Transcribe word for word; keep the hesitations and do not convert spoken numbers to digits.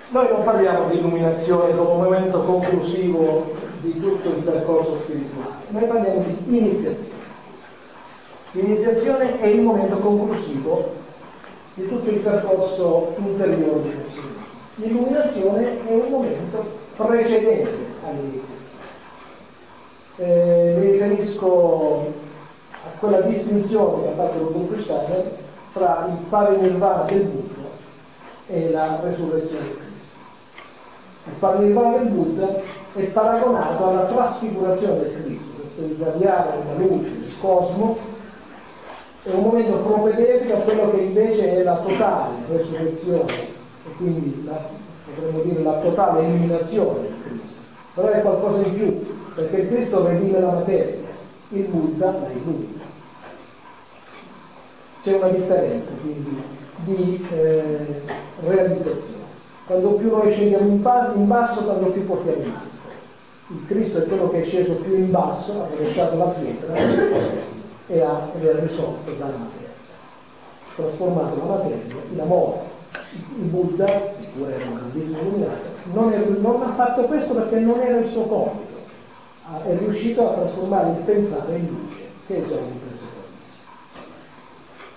Noi non parliamo di illuminazione come momento conclusivo di tutto il percorso spirituale, noi parliamo di iniziazione. L'iniziazione è il momento conclusivo di tutto il percorso interiore di nessuno. L'illuminazione è un momento precedente all'iniziazione. Eh, mi riferisco a quella distinzione che ha fatto il dottor Steiner tra il parinirvana del Buddha e la resurrezione di Cristo. Il parinirvana del Buddha è paragonato alla trasfigurazione del Cristo, questo irradiare della luce del cosmo è un momento propedeutico a quello che invece è la totale resurrezione e quindi la, potremmo dire la totale eliminazione del Cristo. Però è qualcosa in più, perché il Cristo redime la materia, il Buddha la illumina. C'è una differenza quindi di eh, realizzazione. Quando più noi scendiamo in basso, in basso, tanto più portiamo in alto. Il Cristo è quello che è sceso più in basso, ha rovesciato la pietra e ha, ed è risolto dalla materia, trasformato la materia in amore. Il Buddha, che pure era un grandissimo illuminato, non, è, non ha fatto questo perché non era il suo compito, è riuscito a trasformare il pensare in luce, che è già un impresa.